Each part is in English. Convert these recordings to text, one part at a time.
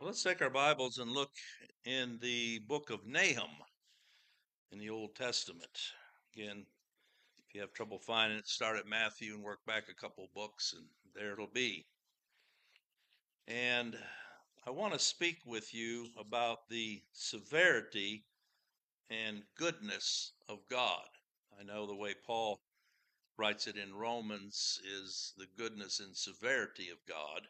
Let's take our Bibles and look in the book of Nahum in the Old Testament. Again, if you have trouble finding it, start at Matthew and work back a couple books, and there it'll be. And I want to speak with you about the severity and goodness of God. I know the way Paul writes it in Romans is the goodness and severity of God,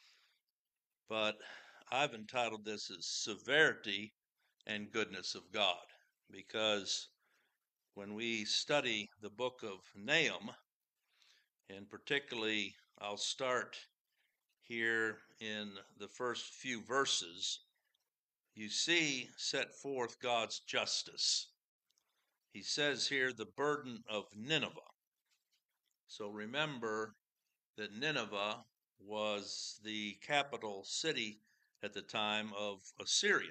but I've entitled this as Severity and Goodness of God, because when we study the book of Nahum, and particularly I'll start here in the first few verses, you see set forth God's justice. He says here the burden of Nineveh. So remember that Nineveh was the capital city at the time of Assyria,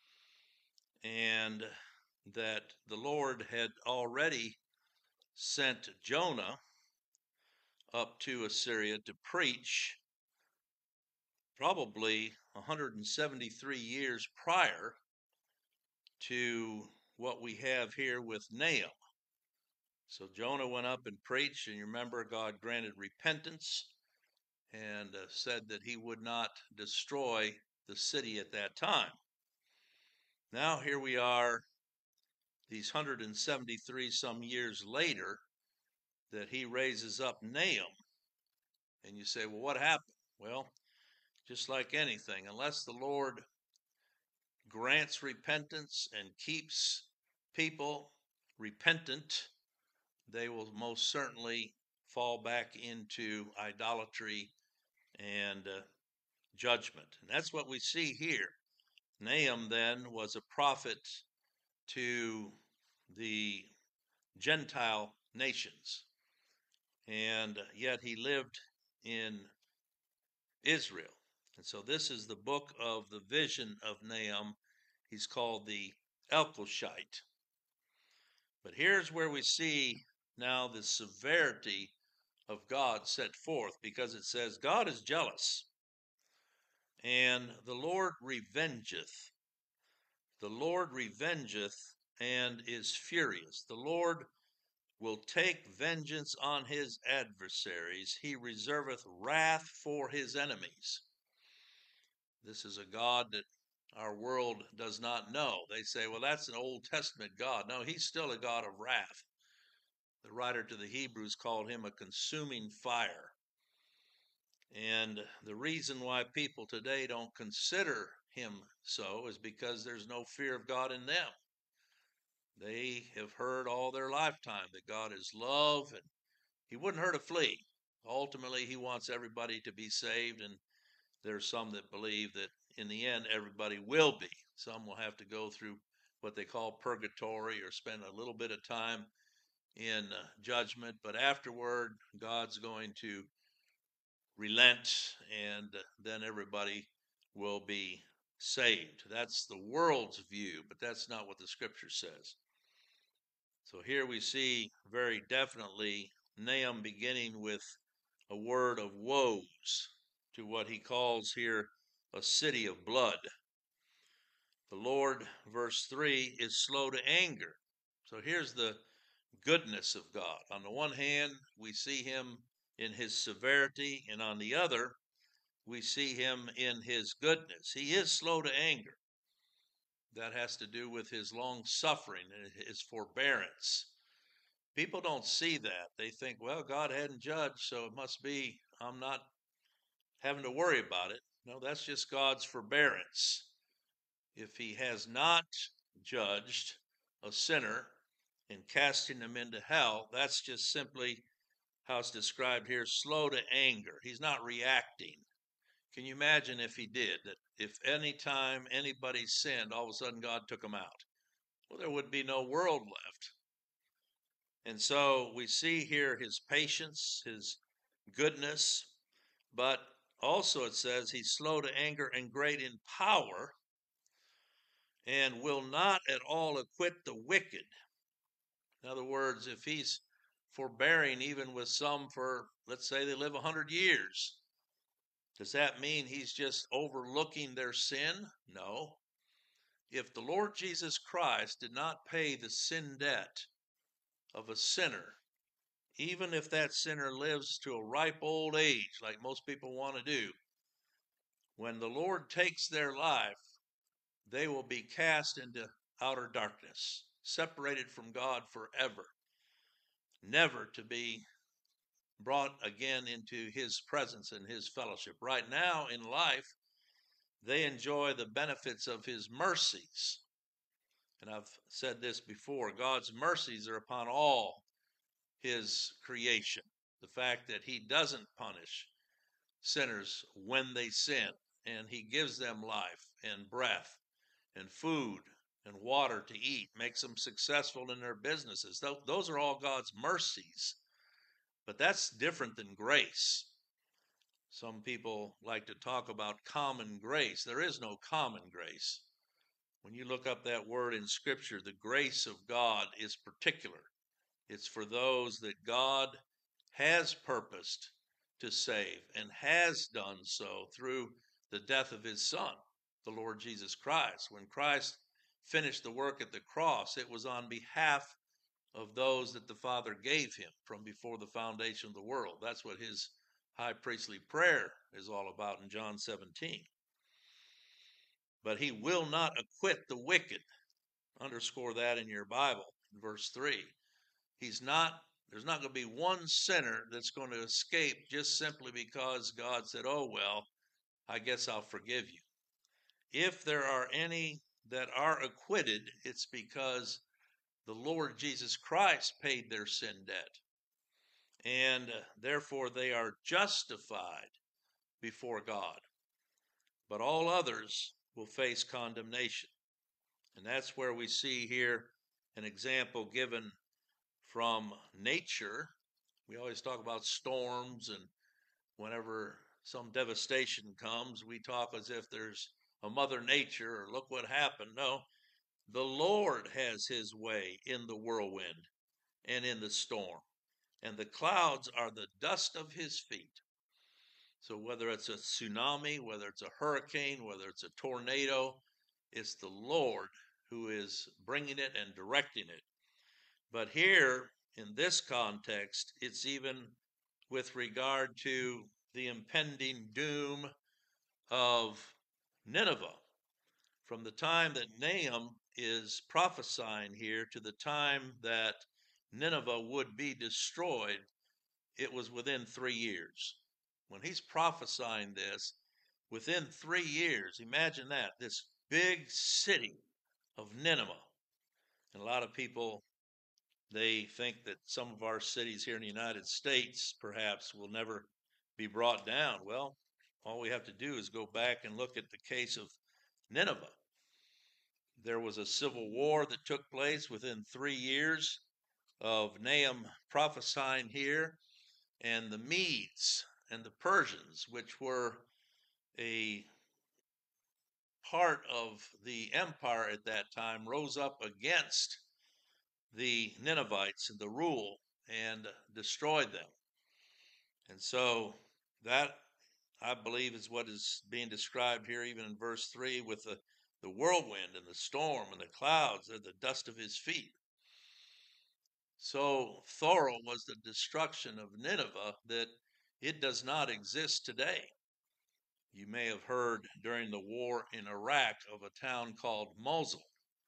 and that the Lord had already sent Jonah up to Assyria to preach probably 173 years prior to what we have here with Nahum. So Jonah went up and preached, and you remember God granted repentance and said that he would not destroy the city at that time. Now here we are, these 173 some years later, that he raises up Nahum. And you say, well, what happened? Well, just like anything, unless the Lord grants repentance and keeps people repentant, they will most certainly fall back into idolatry and judgment. And that's what we see here. Nahum then was a prophet to the Gentile nations, and yet he lived in Israel. And so this is the book of the vision of Nahum. He's called the Elkoshite. But here's where we see now the severity of God set forth, because it says God is jealous, and the Lord revengeth. The Lord revengeth and is furious. The Lord will take vengeance on his adversaries. He reserveth wrath for his enemies. This is a God that our world does not know. They say, well, that's an Old Testament God. No, he's still a God of wrath. The writer to the Hebrews called him a consuming fire. And the reason why people today don't consider him so is because there's no fear of God in them. They have heard all their lifetime that God is love and he wouldn't hurt a flea. Ultimately, he wants everybody to be saved, and there's some that believe that in the end, everybody will be. Some will have to go through what they call purgatory or spend a little bit of time in judgment, but afterward, God's going to relent, and then everybody will be saved. That's the world's view, but that's not what the scripture says. So here we see very definitely Nahum beginning with a word of woes to what he calls here a city of blood. The Lord, verse 3, is slow to anger. So here's the goodness of God. On the one hand, we see him in his severity, and on the other, we see him in his goodness. He is slow to anger. That has to do with his long suffering and his forbearance. People don't see that. They think, well, God hadn't judged, so it must be I'm not having to worry about it. No, that's just God's forbearance. If he has not judged a sinner and casting them into hell, that's just simply how it's described here, slow to anger. He's not reacting. Can you imagine if he did, that if any time anybody sinned, all of a sudden God took them out? Well, there would be no world left. And so we see here his patience, his goodness, but also it says he's slow to anger and great in power, and will not at all acquit the wicked. In other words, if he's forbearing even with some for, let's say they live 100 years, Does that mean he's just overlooking their sin? No. If the Lord Jesus Christ did not pay the sin debt of a sinner, even if that sinner lives to a ripe old age, like most people want to do, when the Lord takes their life, they will be cast into outer darkness, separated from God forever, never to be brought again into his presence and his fellowship. Right now in life, they enjoy the benefits of his mercies. And I've said this before, God's mercies are upon all his creation. The fact that he doesn't punish sinners when they sin, and he gives them life and breath and food and water to eat, makes them successful in their businesses. Those are all God's mercies. But that's different than grace. Some people like to talk about common grace. There is no common grace. When you look up that word in Scripture, the grace of God is particular. It's for those that God has purposed to save and has done so through the death of his Son, the Lord Jesus Christ. When Christ finished the work at the cross, it was on behalf of those that the Father gave him from before the foundation of the world. That's what his high priestly prayer is all about in John 17. But he will not acquit the wicked. Underscore that in your Bible, in verse 3. There's not going to be one sinner that's going to escape just simply because God said, oh, well, I guess I'll forgive you. If there are any that are acquitted, it's because the Lord Jesus Christ paid their sin debt. And therefore they are justified before God. But all others will face condemnation. And that's where we see here an example given from nature. We always talk about storms, and whenever some devastation comes, we talk as if there's a mother nature or look what happened. No, the Lord has his way in the whirlwind and in the storm, and the clouds are the dust of his feet. So whether it's a tsunami, whether it's a hurricane, whether it's a tornado, it's the Lord who is bringing it and directing it. But here, in this context, it's even with regard to the impending doom of Nineveh. From the time that Nahum is prophesying here to the time that Nineveh would be destroyed, it was within 3 years. When he's prophesying this, within 3 years, imagine that, this big city of Nineveh. And a lot of people, they think that some of our cities here in the United States perhaps will never be brought down. Well, all we have to do is go back and look at the case of Nineveh. There was a civil war that took place within 3 years of Nahum prophesying here, and the Medes and the Persians, which were a part of the empire at that time, rose up against the Ninevites and the rule and destroyed them. And so that, I believe, is what is being described here, even in verse 3, with the whirlwind and the storm and the clouds. They're the dust of his feet. So thorough was the destruction of Nineveh that it does not exist today. You may have heard during the war in Iraq of a town called Mosul,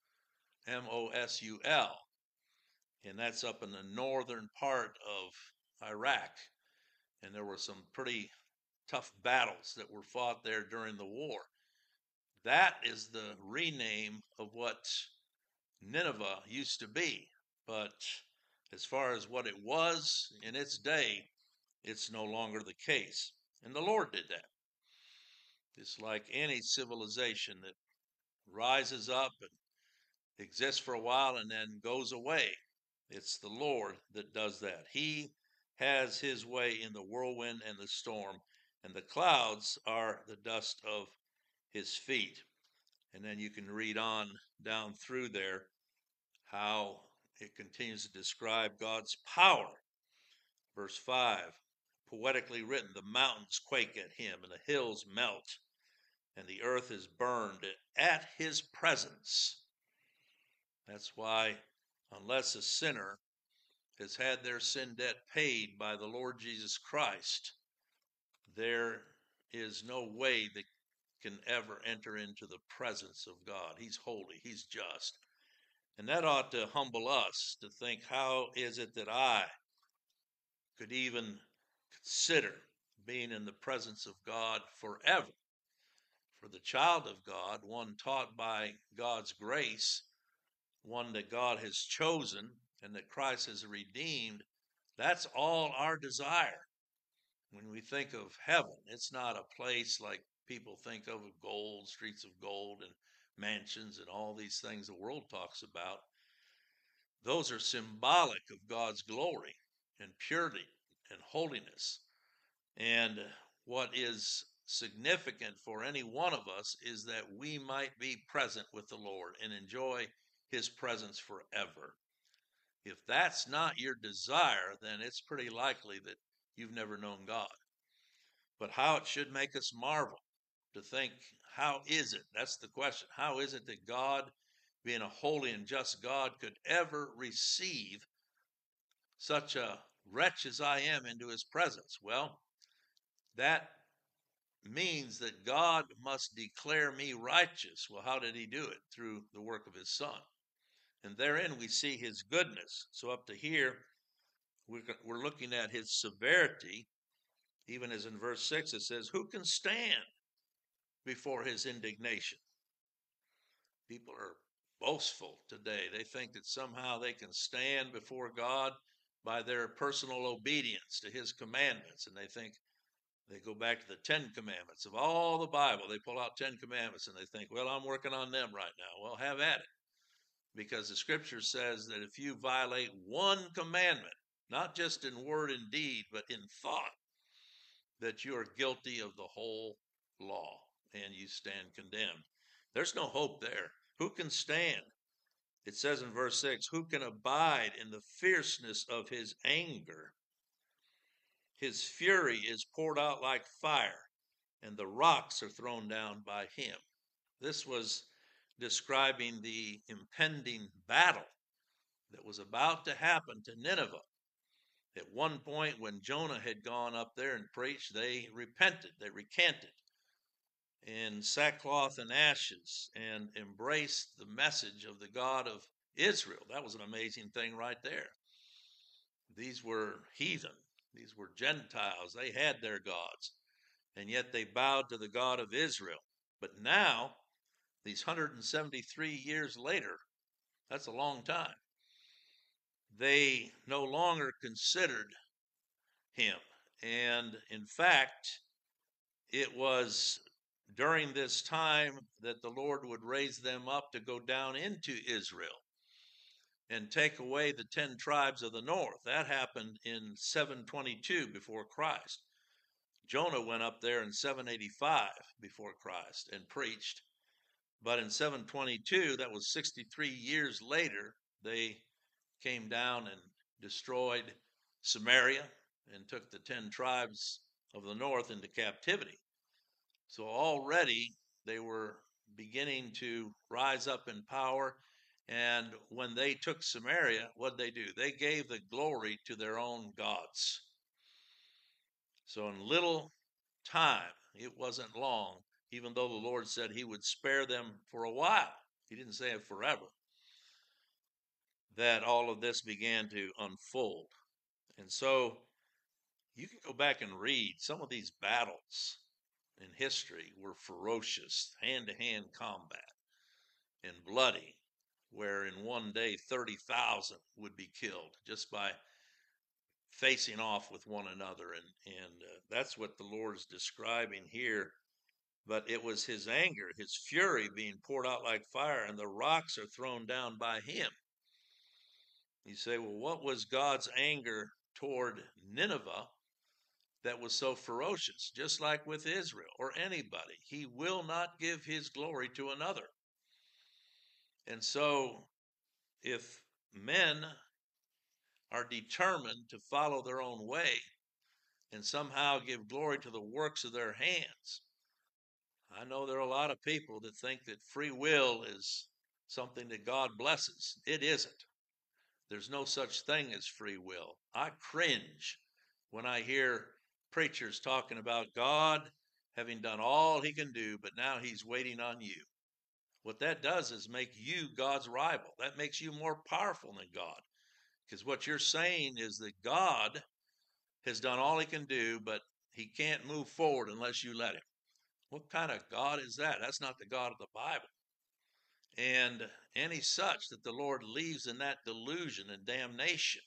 Mosul, and that's up in the northern part of Iraq. And there were some pretty tough battles that were fought there during the war. That is the rename of what Nineveh used to be. But as far as what it was in its day, it's no longer the case. And the Lord did that. It's like any civilization that rises up and exists for a while and then goes away. It's the Lord that does that. He has his way in the whirlwind and the storm, and the clouds are the dust of his feet. And then you can read on down through there how it continues to describe God's power. Verse 5, poetically written, the mountains quake at him and the hills melt and the earth is burned at his presence. That's why unless a sinner has had their sin debt paid by the Lord Jesus Christ, there is no way they can ever enter into the presence of God. He's holy, he's just. And that ought to humble us to think, how is it that I could even consider being in the presence of God forever? For the child of God, one taught by God's grace, one that God has chosen and that Christ has redeemed, that's all our desire. When we think of heaven, it's not a place like people think of gold, streets of gold and mansions and all these things the world talks about. Those are symbolic of God's glory and purity and holiness. And what is significant for any one of us is that we might be present with the Lord and enjoy his presence forever. If that's not your desire, then it's pretty likely that you've never known God. But how it should make us marvel to think, how is it? That's the question. How is it that God, being a holy and just God, could ever receive such a wretch as I am into his presence? Well, that means that God must declare me righteous. Well, how did he do it? Through the work of his Son. And therein we see his goodness. So up to here, we're looking at his severity, even as in verse 6 it says, who can stand before his indignation? People are boastful today. They think that somehow they can stand before God by their personal obedience to his commandments. And they think, they go back to the 10 commandments of all the Bible. They pull out 10 commandments and they think, well, I'm working on them right now. Well, have at it. Because the scripture says that if you violate one commandment, not just in word and deed, but in thought, that you are guilty of the whole law and you stand condemned. There's no hope there. Who can stand? It says in verse 6, who can abide in the fierceness of his anger? His fury is poured out like fire, and the rocks are thrown down by him. This was describing the impending battle that was about to happen to Nineveh. At one point, when Jonah had gone up there and preached, they repented, they recanted in sackcloth and ashes and embraced the message of the God of Israel. That was an amazing thing right there. These were heathen. These were Gentiles. They had their gods, and yet they bowed to the God of Israel. But now, these 173 years later, that's a long time, they no longer considered him. And in fact, it was during this time that the Lord would raise them up to go down into Israel and take away the 10 tribes of the north. That happened in 722 before Christ. Jonah went up there in 785 before Christ and preached. But in 722, that was 63 years later, they came down and destroyed Samaria and took the 10 tribes of the north into captivity. So already they were beginning to rise up in power. And when they took Samaria, what did they do? They gave the glory to their own gods. So in little time, it wasn't long, even though the Lord said he would spare them for a while. He didn't say it forever. That all of this began to unfold. And so you can go back and read some of these battles in history were ferocious, hand-to-hand combat and bloody, where in one day 30,000 would be killed just by facing off with one another. And that's what the Lord's describing here. But it was his anger, his fury being poured out like fire, and the rocks are thrown down by him. You say, well, what was God's anger toward Nineveh that was so ferocious? Just like with Israel or anybody, he will not give his glory to another. And so if men are determined to follow their own way, and somehow give glory to the works of their hands. I know there are a lot of people that think that free will is something that God blesses. It isn't. There's no such thing as free will. I cringe when I hear preachers talking about God having done all he can do, but now he's waiting on you. What that does is make you God's rival. That makes you more powerful than God. Because what you're saying is that God has done all he can do, but he can't move forward unless you let him. What kind of God is that? That's not the God of the Bible. And any such that the Lord leaves in that delusion and damnation.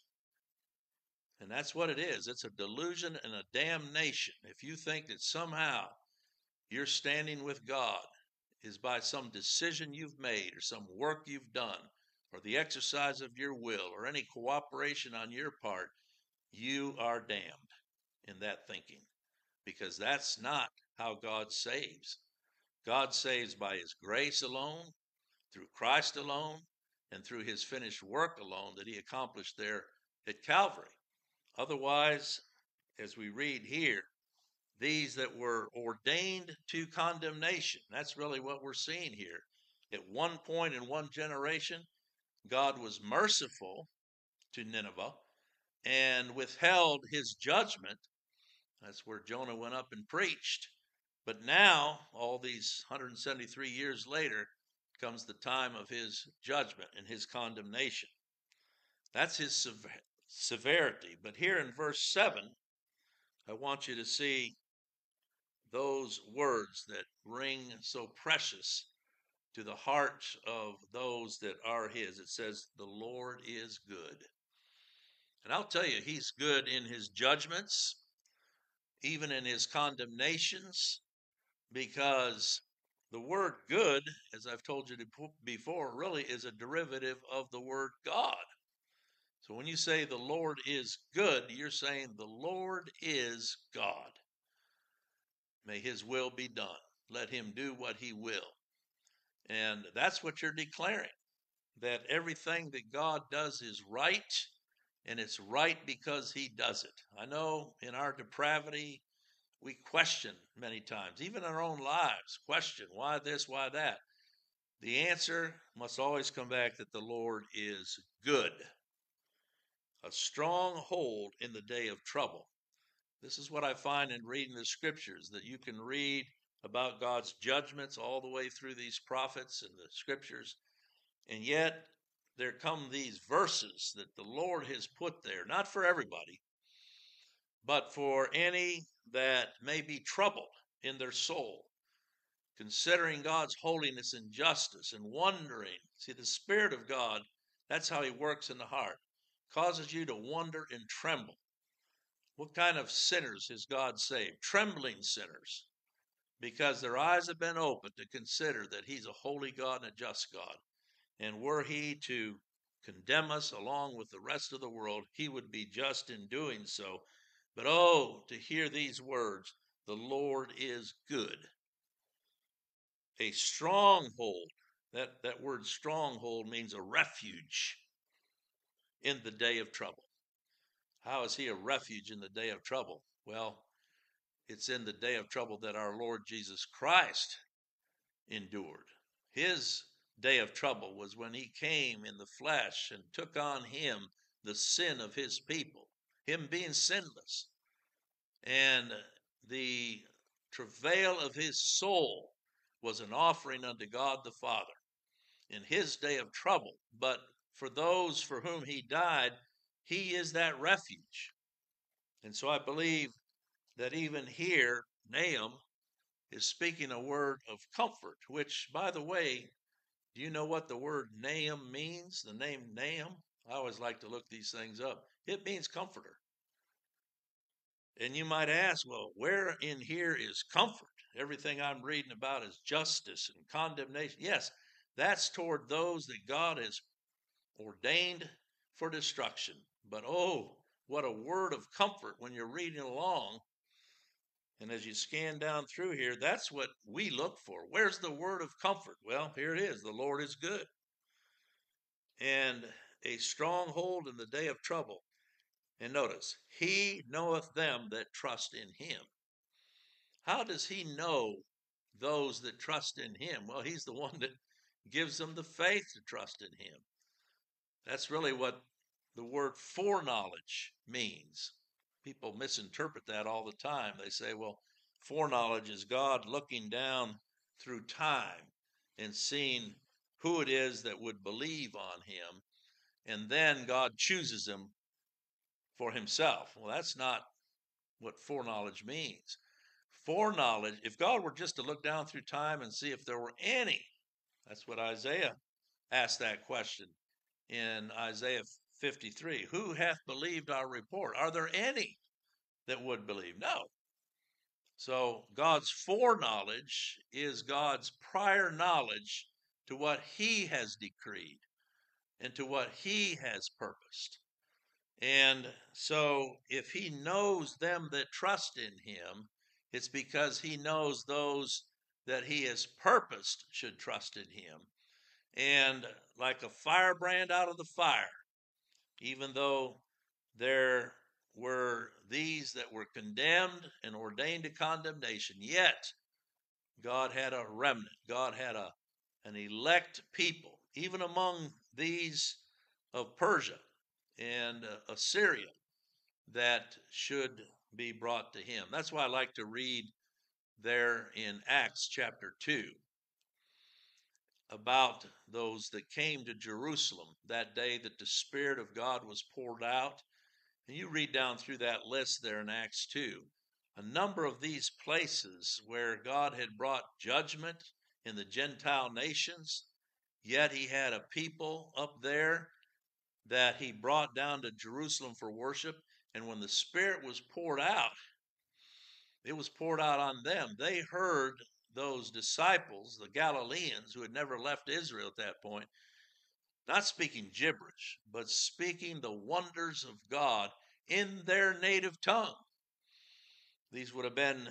And that's what it is. It's a delusion and a damnation. If you think that somehow your standing with God is by some decision you've made or some work you've done or the exercise of your will or any cooperation on your part, you are damned in that thinking, because that's not how God saves. God saves by his grace alone, through Christ alone, and through his finished work alone that he accomplished there at Calvary. Otherwise, as we read here, these that were ordained to condemnation, that's really what we're seeing here. At one point in one generation, God was merciful to Nineveh and withheld his judgment. That's where Jonah went up and preached. But now, all these 173 years later, comes the time of his judgment and his condemnation. That's his severity. But here in verse 7, I want you to see those words that ring so precious to the hearts of those that are his. It says, the Lord is good. And I'll tell you, he's good in his judgments, even in his condemnations, because the word good, as I've told you before, really is a derivative of the word God. So when you say the Lord is good, you're saying the Lord is God. May his will be done. Let him do what he will. And that's what you're declaring, that everything that God does is right, and it's right because he does it. I know in our depravity, we question many times, even in our own lives, question why this, why that. The answer must always come back that the Lord is good, a strong hold in the day of trouble. This is what I find in reading the scriptures, that you can read about God's judgments all the way through these prophets and the scriptures, and yet there come these verses that the Lord has put there, not for everybody, but for any that may be troubled in their soul, considering God's holiness and justice and wondering. See, the Spirit of God, that's how he works in the heart, causes you to wonder and tremble. What kind of sinners has God saved? Trembling sinners, because their eyes have been opened to consider that he's a holy God and a just God. And were he to condemn us along with the rest of the world, he would be just in doing so. But oh, to hear these words, the Lord is good. A stronghold, that word stronghold means a refuge in the day of trouble. How is he a refuge in the day of trouble? Well, it's in the day of trouble that our Lord Jesus Christ endured. His day of trouble was when he came in the flesh and took on him the sin of his people, him being sinless. And the travail of his soul was an offering unto God the Father in his day of trouble. But for those for whom he died, he is that refuge. And so I believe that even here, Nahum is speaking a word of comfort, which, by the way, do you know what the word Nahum means? The name Nahum? I always like to look these things up. It means comforter. And you might ask, well, where in here is comfort? Everything I'm reading about is justice and condemnation. Yes, that's toward those that God has ordained for destruction. But oh, what a word of comfort when you're reading along. And as you scan down through here, that's what we look for. Where's the word of comfort? Well, here it is. The Lord is good. And a stronghold in the day of trouble. And notice, he knoweth them that trust in him. How does he know those that trust in him? Well, he's the one that gives them the faith to trust in him. That's really what the word foreknowledge means. People misinterpret that all the time. They say, well, foreknowledge is God looking down through time and seeing who it is that would believe on him, and then God chooses them for himself. Well, that's not what foreknowledge means. Foreknowledge, if God were just to look down through time and see if there were any, that's what Isaiah asked that question in Isaiah 53. Who hath believed our report? Are there any that would believe? No. So God's foreknowledge is God's prior knowledge to what he has decreed and to what he has purposed. And so if he knows them that trust in him, it's because he knows those that he has purposed should trust in him. And like a firebrand out of the fire, even though there were these that were condemned and ordained to condemnation, yet God had a remnant. God had an elect people, even among these of Persia and Assyria, that should be brought to him. That's why I like to read there in Acts chapter 2 about those that came to Jerusalem that day that the Spirit of God was poured out. And you read down through that list there in Acts 2, a number of these places where God had brought judgment in the Gentile nations, yet he had a people up there that he brought down to Jerusalem for worship. And when the Spirit was poured out, it was poured out on them. They heard those disciples, the Galileans, who had never left Israel at that point, not speaking gibberish, but speaking the wonders of God in their native tongue. These would have been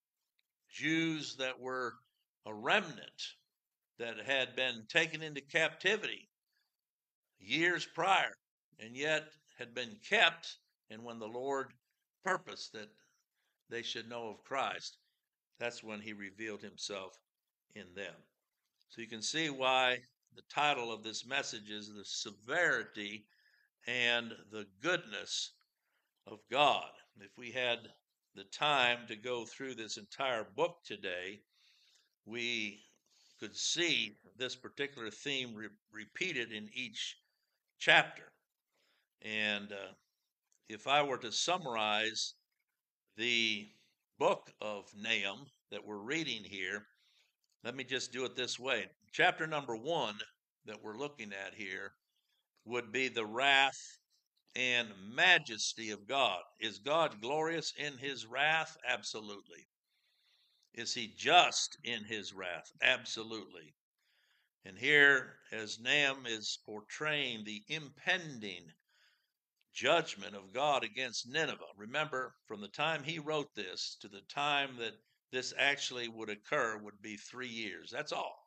Jews that were a remnant that had been taken into captivity years prior, and yet had been kept. And when the Lord purposed that they should know of Christ, that's when he revealed himself in them. So you can see why the title of this message is The Severity and the Goodness of God. If we had the time to go through this entire book today, we could see this particular theme repeated in each chapter. And if I were to summarize the book of Nahum that we're reading here, let me just do it this way. Chapter number 1 that we're looking at here would be the wrath and majesty of God. Is God glorious in his wrath? Absolutely. Is he just in his wrath? Absolutely. And here, as Nahum is portraying the impending judgment of God against Nineveh, remember, from the time he wrote this to the time that this actually would occur would be 3 years. That's all.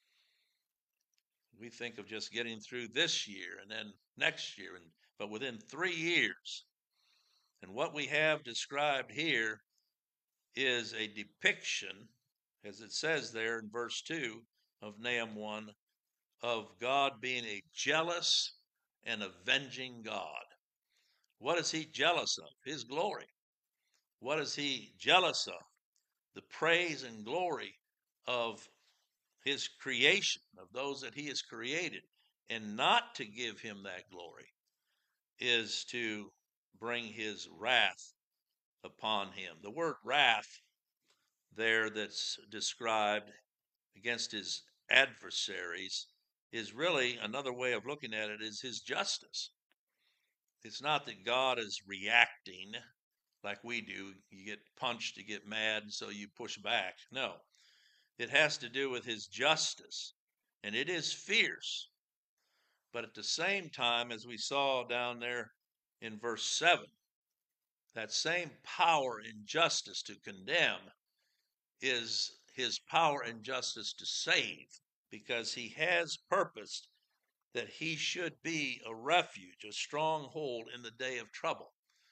We think of just getting through this year and then next year, but within 3 years. And what we have described here is a depiction, as it says there in verse 2 of Nahum 1, of God being a jealous and avenging God. What is he jealous of? His glory. What is he jealous of? The praise and glory of his creation, of those that he has created. And not to give him that glory is to bring his wrath upon him. The word wrath there that's described against his adversaries is really, another way of looking at it, is his justice. It's not that God is reacting like we do. You get punched, you get mad, and so you push back. No, it has to do with his justice, and it is fierce. But at the same time, as we saw down there in verse 7, that same power and justice to condemn is his power and justice to save, because he has purposed that he should be a refuge, a stronghold in the day of trouble.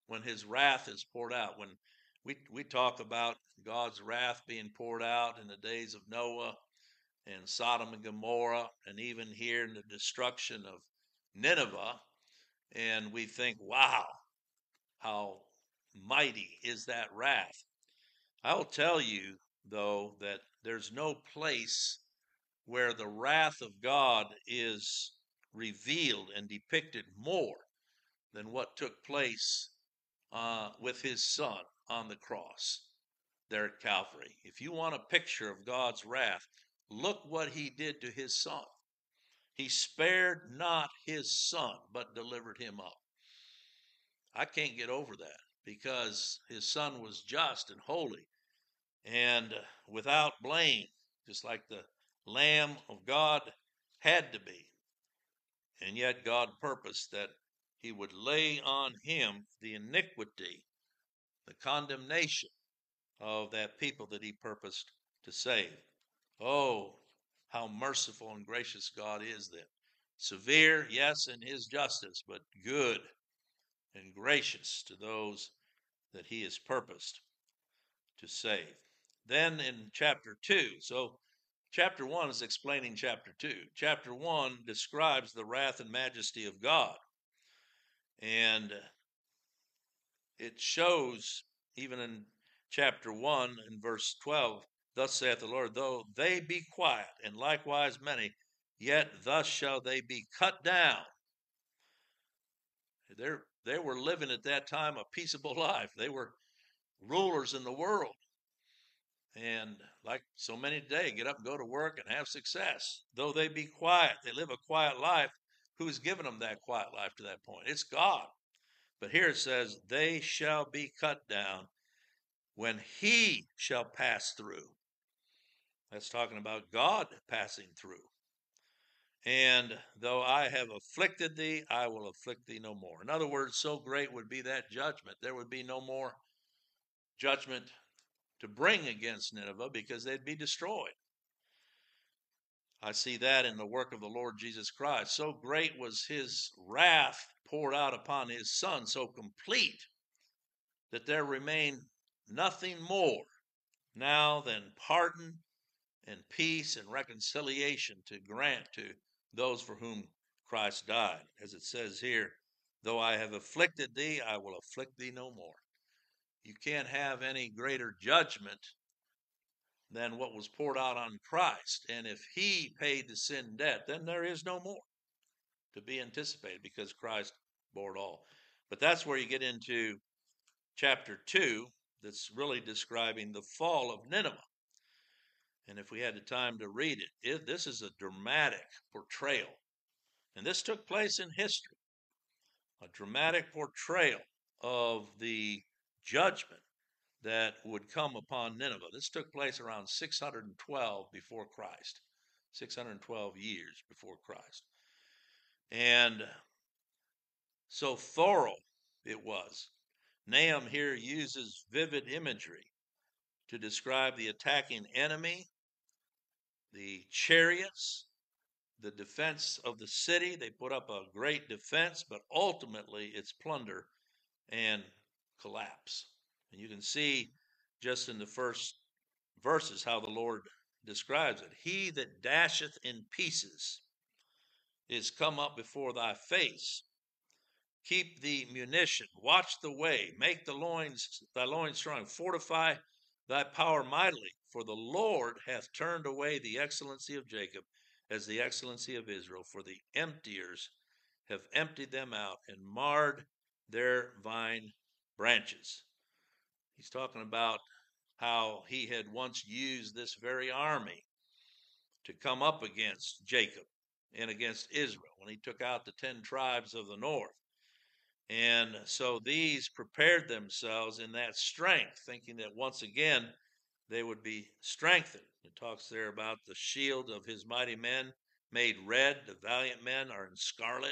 when his wrath is poured out. When we talk about God's wrath being poured out in the days of Noah and Sodom and Gomorrah, and even here in the destruction of Nineveh, and we think, wow, how mighty is that wrath. I will tell you, though, that there's no place where the wrath of God is revealed and depicted more than what took place with his son on the cross there at Calvary. If you want a picture of God's wrath, look what he did to his son. He spared not his son, but delivered him up. I can't get over that because his son was just and holy and without blame, just like the Lamb of God had to be. And yet God purposed that he would lay on him the iniquity, the condemnation of that people that he purposed to save. Oh, how merciful and gracious God is then. Severe, yes, in his justice, but good and gracious to those that he has purposed to save. Then in chapter 2, so chapter 1 is explaining chapter 2. Chapter 1 describes the wrath and majesty of God. And it shows, even in chapter 1 and verse 12, thus saith the Lord, though they be quiet, and likewise many, yet thus shall they be cut down. They were living at that time a peaceable life. They were rulers in the world. And like so many today, get up and go to work and have success. Though they be quiet, they live a quiet life. Who's given them that quiet life to that point? It's God. But here it says, they shall be cut down when he shall pass through. That's talking about God passing through. And though I have afflicted thee, I will afflict thee no more. In other words, so great would be that judgment, there would be no more judgment to bring against Nineveh because they'd be destroyed. I see that in the work of the Lord Jesus Christ. So great was his wrath poured out upon his son, so complete, that there remained nothing more now than pardon and peace and reconciliation to grant to those for whom Christ died. As it says here, though I have afflicted thee, I will afflict thee no more. You can't have any greater judgment than what was poured out on Christ. And if he paid the sin debt, then there is no more to be anticipated because Christ bore it all. But that's where you get into chapter 2, that's really describing the fall of Nineveh. And if we had the time to read it, this is a dramatic portrayal. And this took place in history. A dramatic portrayal of the judgment that would come upon Nineveh. This took place around 612 before Christ, 612 years before Christ. And so thorough it was. Nahum here uses vivid imagery to describe the attacking enemy, the chariots, the defense of the city. They put up a great defense, but ultimately it's plunder and collapse. And you can see just in the first verses how the Lord describes it. He that dasheth in pieces is come up before thy face. Keep the munition, watch the way, make thy loins strong, fortify thy power mightily, for the Lord hath turned away the excellency of Jacob as the excellency of Israel, for the emptiers have emptied them out and marred their vine branches. He's talking about how he had once used this very army to come up against Jacob and against Israel when he took out the 10 tribes of the north. And so these prepared themselves in that strength, thinking that once again they would be strengthened. It talks there about the shield of his mighty men made red, the valiant men are in scarlet.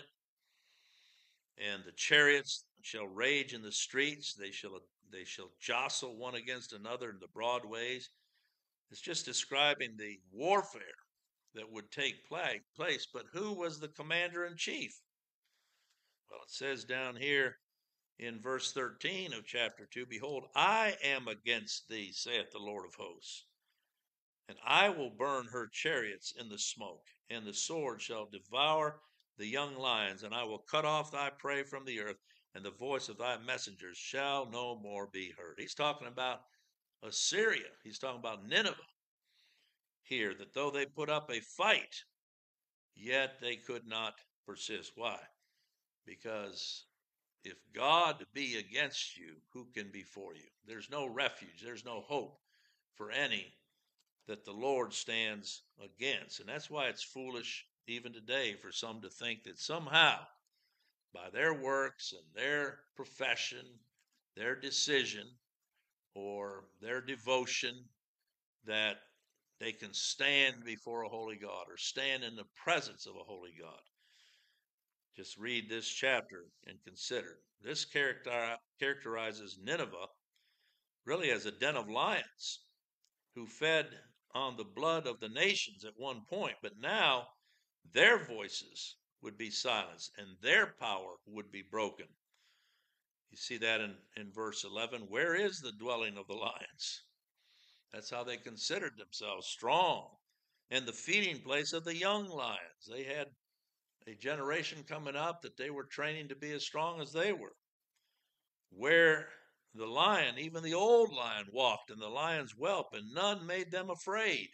And the chariots shall rage in the streets, they shall jostle one against another in the broad ways. It's just describing the warfare that would take place. But who was the commander in chief? Well, it says down here in verse 13 of chapter 2, behold, I am against thee, saith the Lord of hosts, and I will burn her chariots in the smoke, and the sword shall devour the young lions, and I will cut off thy prey from the earth, and the voice of thy messengers shall no more be heard. He's talking about Assyria. He's talking about Nineveh here, that though they put up a fight, yet they could not persist. Why? Because if God be against you, who can be for you? There's no refuge. There's no hope for any that the Lord stands against. And that's why it's foolish even today for some to think that somehow by their works and their profession, their decision, or their devotion, that they can stand before a holy God or stand in the presence of a holy God. Just read this chapter and consider. This characterizes Nineveh really as a den of lions who fed on the blood of the nations at one point, but now their voices would be silenced and their power would be broken. You see that in verse 11. Where is the dwelling of the lions? That's how they considered themselves, strong, and the feeding place of the young lions. They had a generation coming up that they were training to be as strong as they were. Where the lion, even the old lion, walked, and the lion's whelp, and none made them afraid.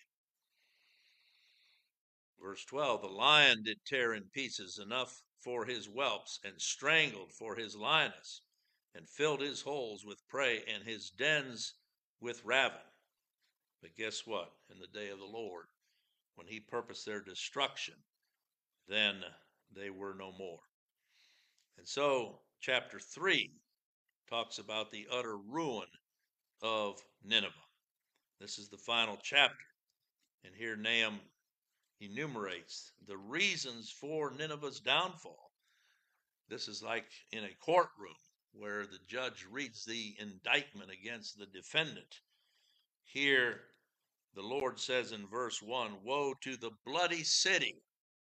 Verse 12, the lion did tear in pieces enough for his whelps, and strangled for his lioness, and filled his holes with prey, and his dens with ravin. But guess what? In the day of the Lord, when he purposed their destruction, then they were no more. And so chapter 3 talks about the utter ruin of Nineveh. This is the final chapter. And here Nahum enumerates the reasons for Nineveh's downfall. This is like in a courtroom where the judge reads the indictment against the defendant. Here the Lord says in verse 1, woe to the bloody city.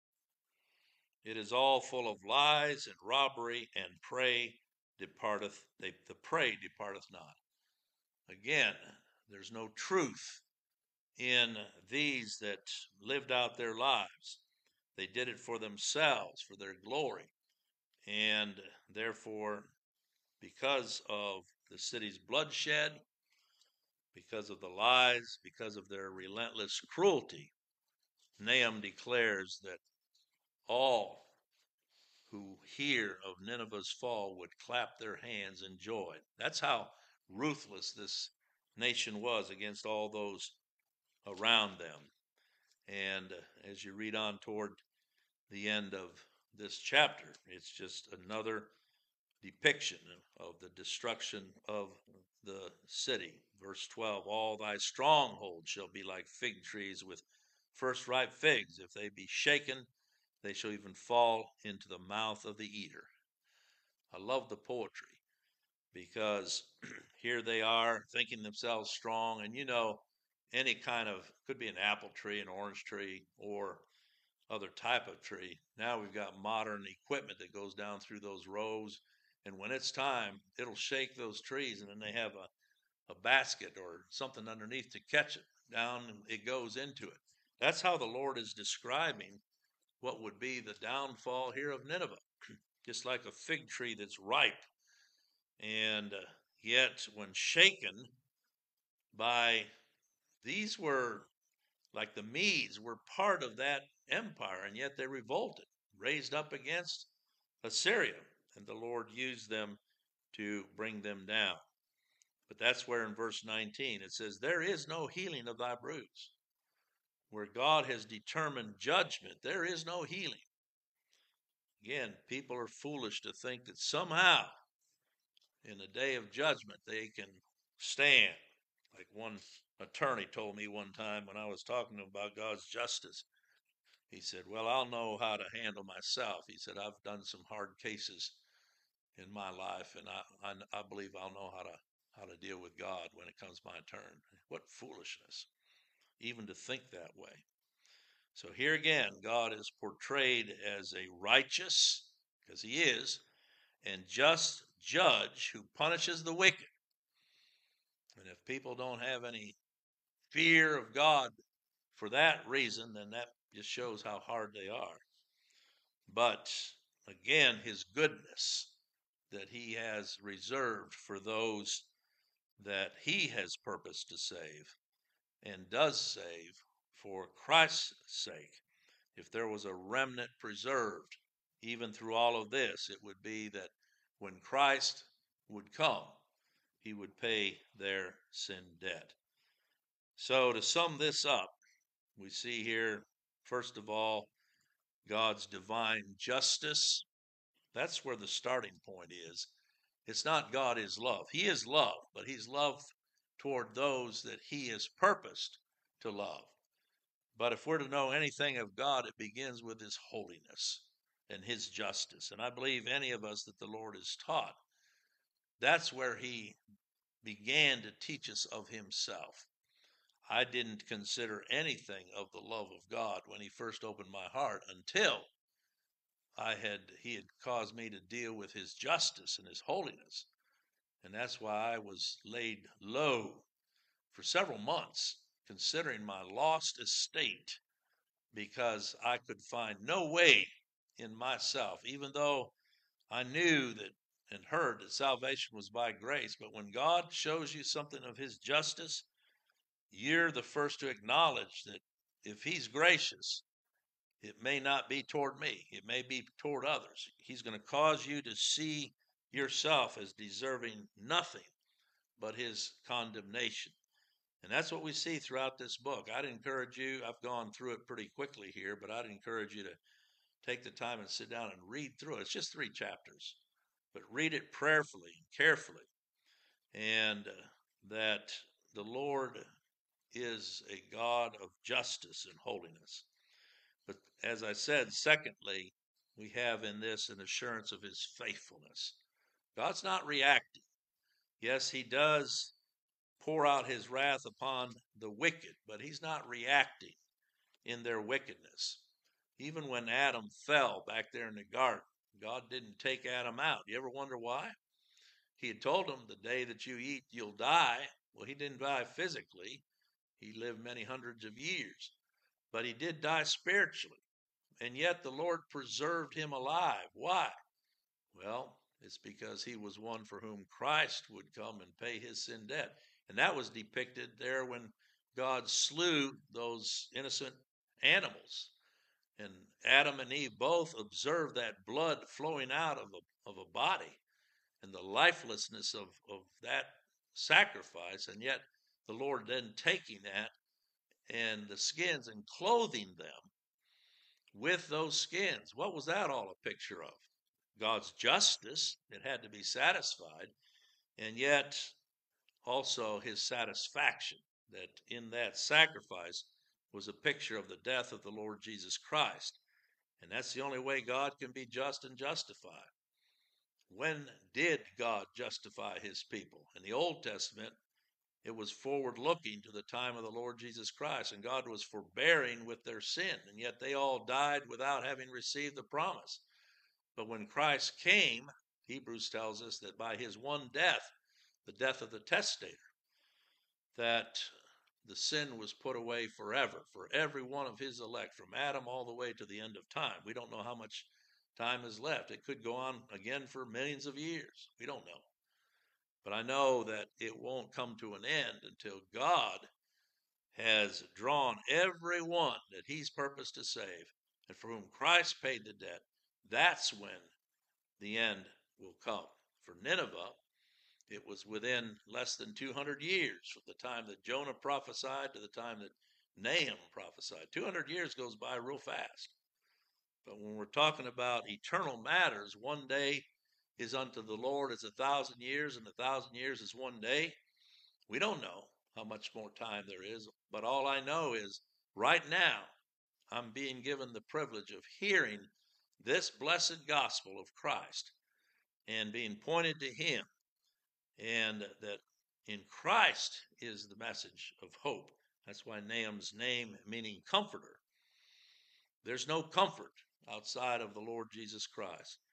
It is all full of lies and robbery, and prey departeth, the prey departeth not. Again, there's no truth in these that lived out their lives. They did it for themselves, for their glory. And therefore, because of the city's bloodshed, because of the lies, because of their relentless cruelty, Nahum declares that all who hear of Nineveh's fall would clap their hands in joy. That's how ruthless this nation was against all those around them. And as you read on toward the end of this chapter, it's just another depiction of the destruction of the city. Verse 12, all thy strongholds shall be like fig trees with first ripe figs. If they be shaken, they shall even fall into the mouth of the eater. I love the poetry because here they are thinking themselves strong. And you know, any kind of, could be an apple tree, an orange tree, or other type of tree. Now we've got modern equipment that goes down through those rows. And when it's time, it'll shake those trees, and then they have a basket or something underneath to catch it. Down it goes into it. That's how the Lord is describing what would be the downfall here of Nineveh. Just like a fig tree that's ripe. And yet when shaken by, these were like the Medes were part of that empire, and yet they revolted, raised up against Assyria, and the Lord used them to bring them down. But that's where in verse 19 it says, there is no healing of thy bruise. Where God has determined judgment, there is no healing. Again, people are foolish to think that somehow in the day of judgment they can stand. Like one attorney told me one time when I was talking to him about God's justice. He said, well, I'll know how to handle myself. He said, I've done some hard cases in my life, and I believe I'll know how to deal with God when it comes my turn. What foolishness, even to think that way. So here again, God is portrayed as a righteous, because he is, and just judge who punishes the wicked. And if people don't have any fear of God for that reason, then that just shows how hard they are. But again, his goodness that he has reserved for those that he has purposed to save and does save for Christ's sake. If there was a remnant preserved, even through all of this, it would be that when Christ would come, he would pay their sin debt. So to sum this up, we see here, first of all, God's divine justice. That's where the starting point is. It's not God is love. He is love, but he's love toward those that he has purposed to love. But if we're to know anything of God, it begins with his holiness and his justice. And I believe any of us that the Lord has taught, that's where he began to teach us of himself. I didn't consider anything of the love of God when he first opened my heart until he had caused me to deal with his justice and his holiness. And that's why I was laid low for several months, considering my lost estate, because I could find no way in myself, even though I knew that and heard that salvation was by grace. But when God shows you something of his justice, you're the first to acknowledge that if he's gracious, it may not be toward me. It may be toward others. He's going to cause you to see yourself as deserving nothing but his condemnation. And that's what we see throughout this book. I'd encourage you, I've gone through it pretty quickly here, but I'd encourage you to take the time and sit down and read through it. It's just 3 chapters, but read it prayerfully and carefully. And that the Lord is a God of justice and holiness. But as I said, secondly, we have in this an assurance of his faithfulness. God's not reacting. Yes, he does pour out his wrath upon the wicked, but he's not reacting in their wickedness. Even when Adam fell back there in the garden, God didn't take Adam out. You ever wonder why? He had told him, the day that you eat, you'll die. Well, he didn't die physically. He lived many hundreds of years, but he did die spiritually. And yet the Lord preserved him alive. Why? Well, it's because he was one for whom Christ would come and pay his sin debt. And that was depicted there when God slew those innocent animals. And Adam and Eve both observed that blood flowing out of a body and the lifelessness of that sacrifice. And yet the Lord then taking that and the skins and clothing them with those skins. What was that all a picture of? God's justice. It had to be satisfied, and yet also his satisfaction, that in that sacrifice was a picture of the death of the Lord Jesus Christ. And that's the only way God can be just and justified. When did God justify his people? In the Old Testament, it was forward looking to the time of the Lord Jesus Christ, and God was forbearing with their sin, and yet they all died without having received the promise. But when Christ came, Hebrews tells us that by his one death, the death of the testator, that the sin was put away forever for every one of his elect, from Adam all the way to the end of time. We don't know how much time is left. It could go on again for millions of years. We don't know. But I know that it won't come to an end until God has drawn every one that he's purposed to save, and for whom Christ paid the debt. That's when the end will come. For Nineveh, it was within less than 200 years from the time that Jonah prophesied to the time that Nahum prophesied. 200 years goes by real fast. But when we're talking about eternal matters, one day is unto the Lord as 1,000 years, and 1,000 years is one day. We don't know how much more time there is, but all I know is right now I'm being given the privilege of hearing this blessed gospel of Christ and being pointed to him, and that in Christ is the message of hope. That's why Nahum's name meaning comforter. There's no comfort outside of the Lord Jesus Christ.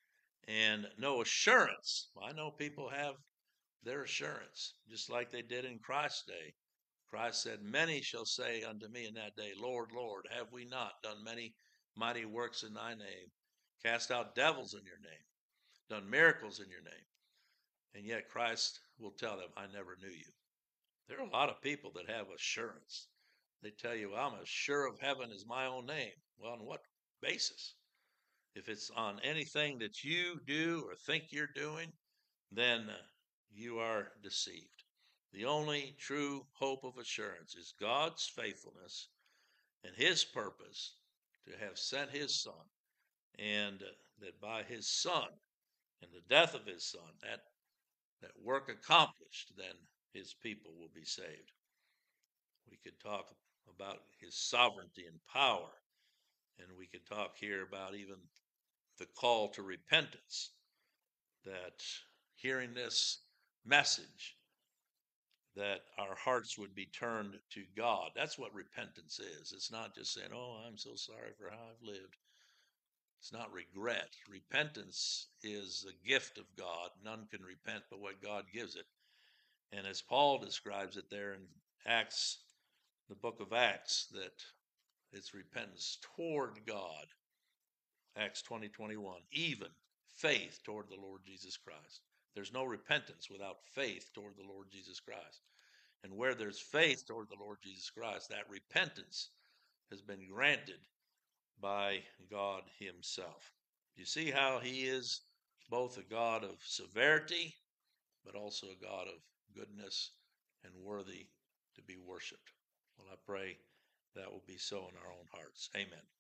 and no assurance. I know people have their assurance, just like they did in Christ's day. Christ said, many shall say unto me in that day, Lord, Lord, have we not done many mighty works in thy name, cast out devils in your name, done miracles in your name? And yet Christ will tell them, I never knew you. There are a lot of people that have assurance. They tell you, I'm as sure of heaven as my own name. Well, on what basis? If it's on anything that you do or think you're doing, then you are deceived. The only true hope of assurance is God's faithfulness and his purpose to have sent his son, and that by his son and the death of his son, that work accomplished, then his people will be saved. We could talk about his sovereignty and power, and we could talk here about even the call to repentance, that hearing this message, that our hearts would be turned to God. That's what repentance is. It's not just saying, oh, I'm so sorry for how I've lived. It's not regret. Repentance is a gift of God. None can repent but what God gives it. And as Paul describes it there in Acts, the book of Acts, that it's repentance toward God. Acts 20:21, even faith toward the Lord Jesus Christ. There's no repentance without faith toward the Lord Jesus Christ. And where there's faith toward the Lord Jesus Christ, that repentance has been granted by God himself. You see how he is both a God of severity, but also a God of goodness and worthy to be worshiped. Well, I pray that will be so in our own hearts. Amen.